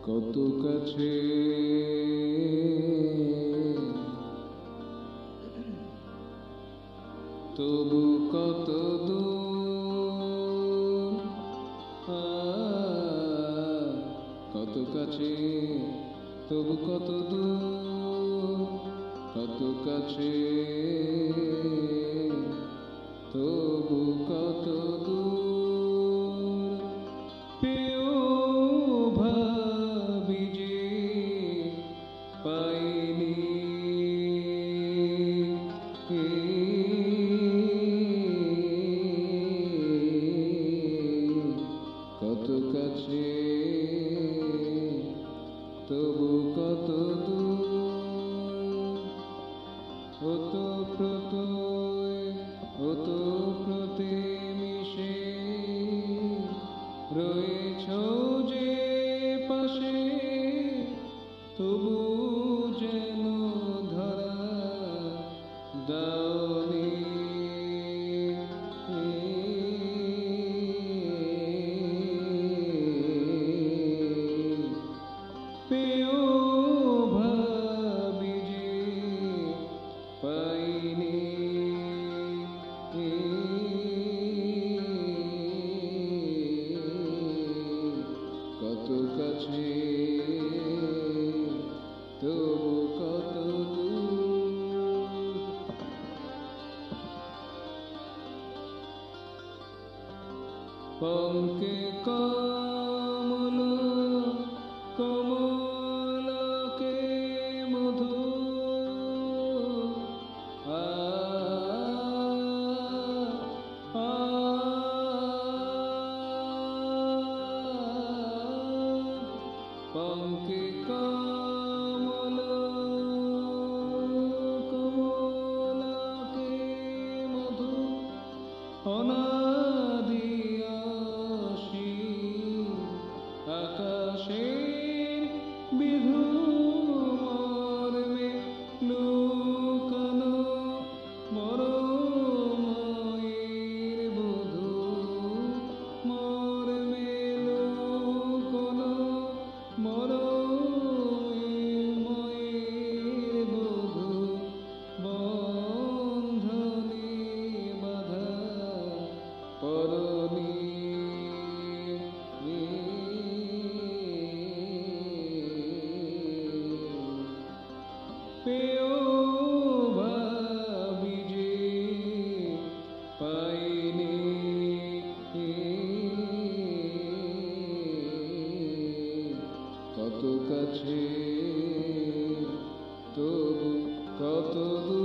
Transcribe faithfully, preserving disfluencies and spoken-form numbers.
কত কাছে তবু কত দূর, কত কাছে তবু কত দূর, কত কাছে তবু কত দূর। পেও ভাবি যে পাইনি, কত কাছে তবু কত দূর। ওতপ্রত্যয় ওতপ্রতে মিশে রয়েছ যে পাশে, তবু যেন ধরা দাওনি। পেও ভাবি যে পাইনি, কত কাছে তবু কত দূর। পঙ্কে কমল কমলকে মধু, আ আ পঙ্কে কমল কমলকে মধু, অনাদি অসীম আকাশের বিধু মর্মে লুকানো মরময়ের বধূ, মর্মে লুকানো মরময়ের বধূ, বন্ধনে বাধা পরনি। পেও ভাবি যে পাইনি, কত কাছে তবু কত দূর।